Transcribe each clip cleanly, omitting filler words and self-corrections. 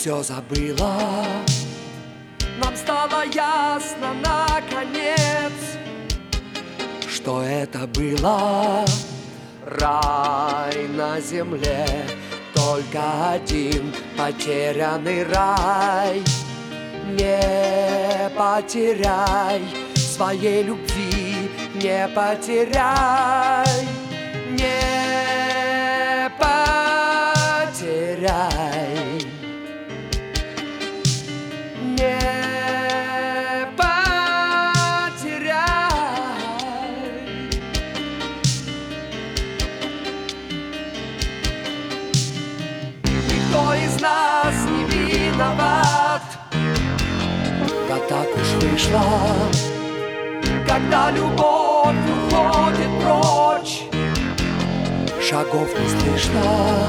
все забыла. Нам стало ясно наконец, что это было рай на земле, только один потерянный рай. Не потеряй своей любви, не потеряй, не потеряй, не потеряй. Никто из нас не виноват, да так уж вышло, когда любовь уходит прочь, шагов не слышно.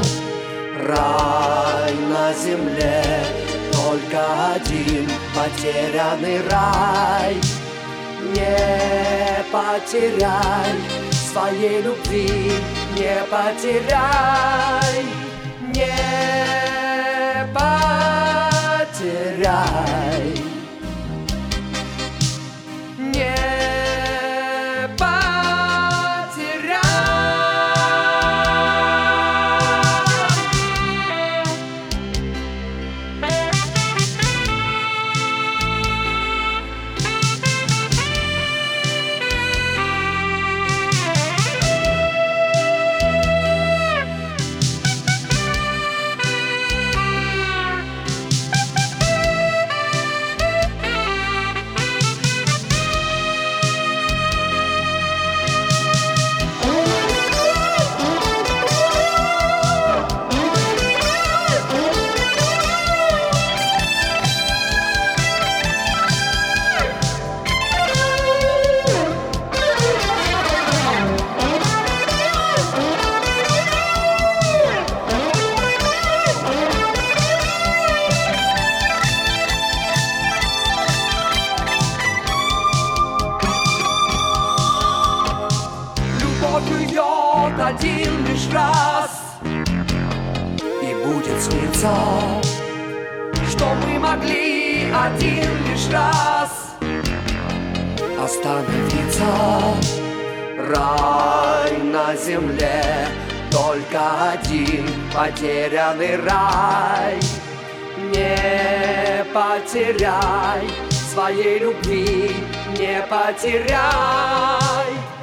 Рай на земле, только один потерянный рай. Не потеряй своей любви, не потеряй, не потеряй, не потеряй. Уйдет один лишь раз, и будет сниться, что мы могли один лишь раз остановиться. Рай на земле, только один потерянный рай. Не потеряй своей любви, не потеряй.